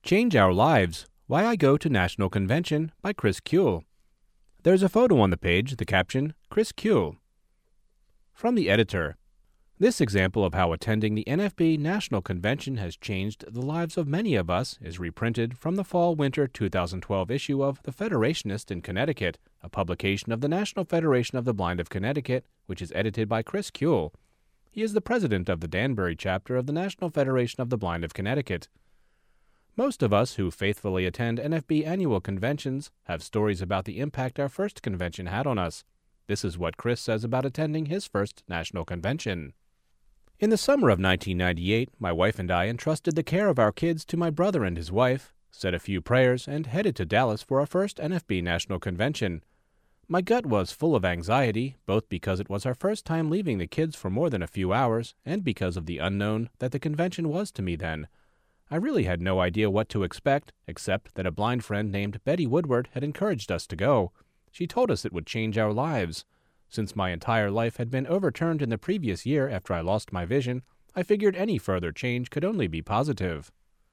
Change Our Lives, Why I Go to National Convention by Chris Kuehl. There's a photo on the page, the caption, Chris Kuehl. From the editor. This example of how attending the NFB National Convention has changed the lives of many of us is reprinted from the Fall-Winter 2012 issue of The Federationist in Connecticut, a publication of the National Federation of the Blind of Connecticut, which is edited by Chris Kuehl. He is the president of the Danbury chapter of the National Federation of the Blind of Connecticut. Most of us who faithfully attend NFB annual conventions have stories about the impact our first convention had on us. This is what Chris says about attending his first national convention. In the summer of 1998, my wife and I entrusted the care of our kids to my brother and his wife, said a few prayers, and headed to Dallas for our first NFB national convention. My gut was full of anxiety, both because it was our first time leaving the kids for more than a few hours, and because of the unknown that the convention was to me then. I really had no idea what to expect, except that a blind friend named Betty Woodward had encouraged us to go. She told us it would change our lives. Since my entire life had been overturned in the previous year after I lost my vision, I figured any further change could only be positive.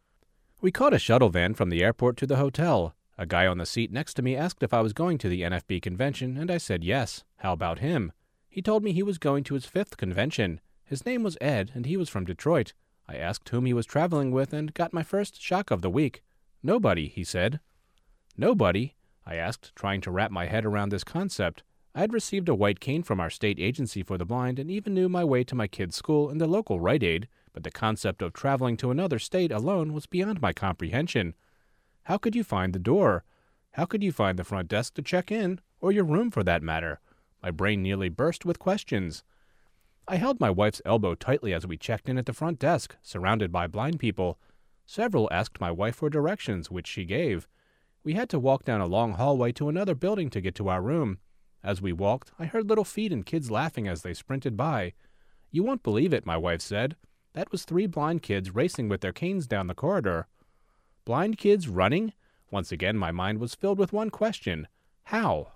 We caught a shuttle van from the airport to the hotel. A guy on the seat next to me asked if I was going to the NFB convention, and I said yes. How about him? He told me he was going to his 5th convention. His name was Ed, and he was from Detroit. I asked whom he was traveling with and got my first shock of the week. Nobody, he said. Nobody? I asked, trying to wrap my head around this concept. I had received a white cane from our state agency for the blind and even knew my way to my kids' school and the local Rite Aid, but the concept of traveling to another state alone was beyond my comprehension. How could you find the door? How could you find the front desk to check in, or your room for that matter? My brain nearly burst with questions. I held my wife's elbow tightly as we checked in at the front desk, surrounded by blind people. Several asked my wife for directions, which she gave. We had to walk down a long hallway to another building to get to our room. As we walked, I heard little feet and kids laughing as they sprinted by. You won't believe it, my wife said. That was 3 blind kids racing with their canes down the corridor. Blind kids running? Once again, my mind was filled with one question. How?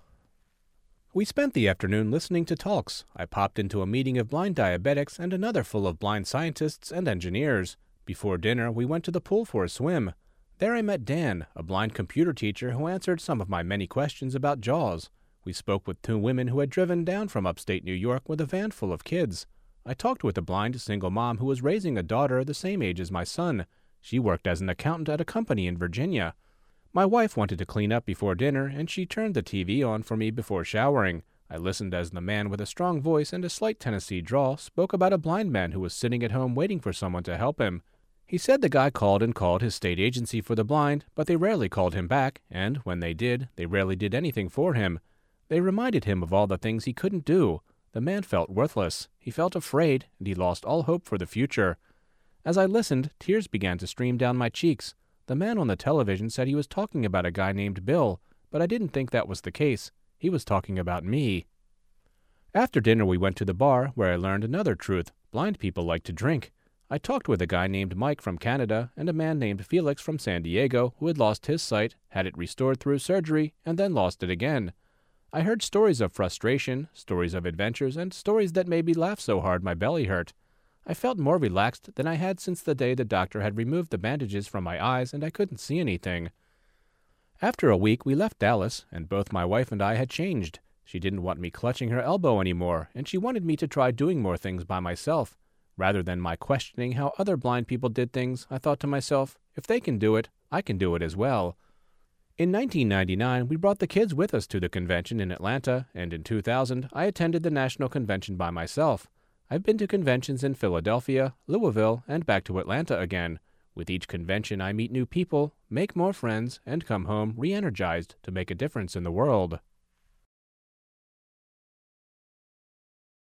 We spent the afternoon listening to talks. I popped into a meeting of blind diabetics and another full of blind scientists and engineers. Before dinner, we went to the pool for a swim. There I met Dan, a blind computer teacher who answered some of my many questions about JAWS. We spoke with 2 women who had driven down from upstate New York with a van full of kids. I talked with a blind single mom who was raising a daughter the same age as my son. She worked as an accountant at a company in Virginia. My wife wanted to clean up before dinner, and she turned the TV on for me before showering. I listened as the man with a strong voice and a slight Tennessee drawl spoke about a blind man who was sitting at home waiting for someone to help him. He said the guy called and called his state agency for the blind, but they rarely called him back, and when they did, they rarely did anything for him. They reminded him of all the things he couldn't do. The man felt worthless. He felt afraid, and he lost all hope for the future. As I listened, tears began to stream down my cheeks. The man on the television said he was talking about a guy named Bill, but I didn't think that was the case. He was talking about me. After dinner, we went to the bar, where I learned another truth. Blind people like to drink. I talked with a guy named Mike from Canada and a man named Felix from San Diego who had lost his sight, had it restored through surgery, and then lost it again. I heard stories of frustration, stories of adventures, and stories that made me laugh so hard my belly hurt. I felt more relaxed than I had since the day the doctor had removed the bandages from my eyes and I couldn't see anything. After a week, we left Dallas, and both my wife and I had changed. She didn't want me clutching her elbow anymore, and she wanted me to try doing more things by myself. Rather than my questioning how other blind people did things, I thought to myself, if they can do it, I can do it as well. In 1999, we brought the kids with us to the convention in Atlanta, and in 2000, I attended the national convention by myself. I've been to conventions in Philadelphia, Louisville, and back to Atlanta again. With each convention, I meet new people, make more friends, and come home re-energized to make a difference in the world.